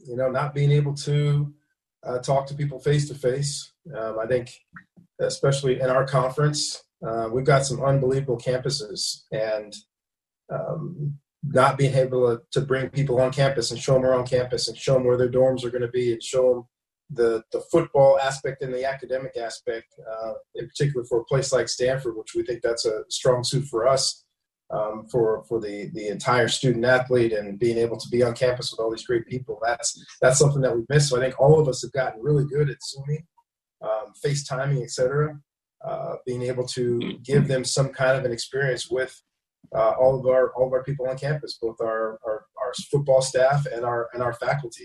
not being able to talk to people face to face. I think, especially in our conference, we've got some unbelievable campuses, and not being able to bring people on campus and show them around campus and show them where their dorms are going to be and show them the football aspect and the academic aspect, in particular for a place like Stanford, which we think that's a strong suit for us, for the entire student athlete, and being able to be on campus with all these great people. That's something that we've missed. So I think all of us have gotten really good at Zooming, FaceTiming, et cetera, being able to give them some kind of an experience with all of our people on campus, both our football staff and our faculty.